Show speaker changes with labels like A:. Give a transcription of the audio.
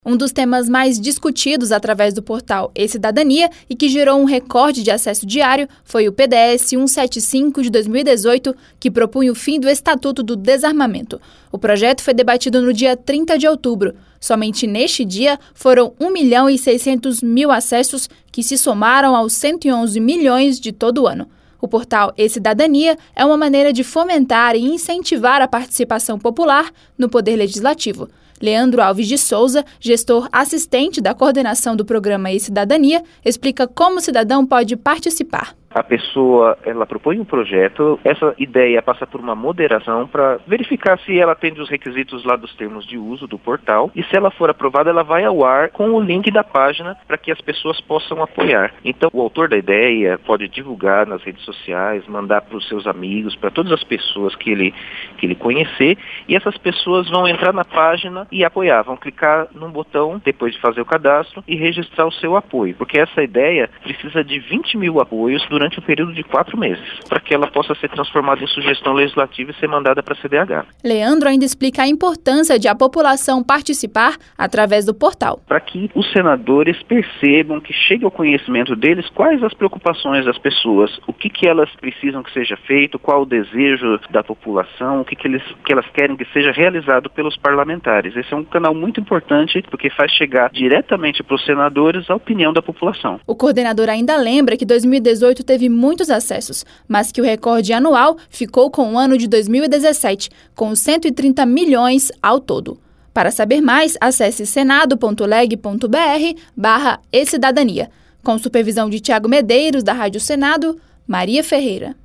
A: Um dos temas mais discutidos através do portal e-Cidadania e que gerou um recorde de acesso diário foi o PDS 175 de 2018, que propunha o fim do Estatuto do Desarmamento. O projeto foi debatido no dia 30 de outubro. Somente neste dia foram 1.600.000 acessos, que se somaram aos 111 milhões de todo o ano. O portal e-Cidadania é uma maneira de fomentar e incentivar a participação popular no Poder Legislativo. Leandro Alves de Souza, gestor assistente da coordenação do programa e-Cidadania, explica como o cidadão pode participar.
B: A pessoa, ela propõe um projeto, essa ideia passa por uma moderação para verificar se ela atende os requisitos lá dos termos de uso do portal, e se ela for aprovada, ela vai ao ar com o link da página para que as pessoas possam apoiar. Então, o autor da ideia pode divulgar nas redes sociais, mandar para os seus amigos, para todas as pessoas que ele conhecer, e essas pessoas vão entrar na página e apoiar, vão clicar num botão depois de fazer o cadastro e registrar o seu apoio, porque essa ideia precisa de 20 mil apoios durante um período de 4 meses, para que ela possa ser transformada em sugestão legislativa e ser mandada para a CDH.
A: Leandro ainda explica a importância de a população participar através do portal.
C: Para que os senadores percebam, que chegue ao conhecimento deles quais as preocupações das pessoas, o que elas precisam que seja feito, qual o desejo da população, o que elas querem que seja realizado pelos parlamentares. Esse é um canal muito importante, porque faz chegar diretamente para os senadores a opinião da população.
A: O coordenador ainda lembra que 2018 teve muitos acessos, mas que o recorde anual ficou com o ano de 2017, com 130 milhões ao todo. Para saber mais, acesse senado.leg.br/e-Cidadania. Com supervisão de Tiago Medeiros, da Rádio Senado, Maria Ferreira.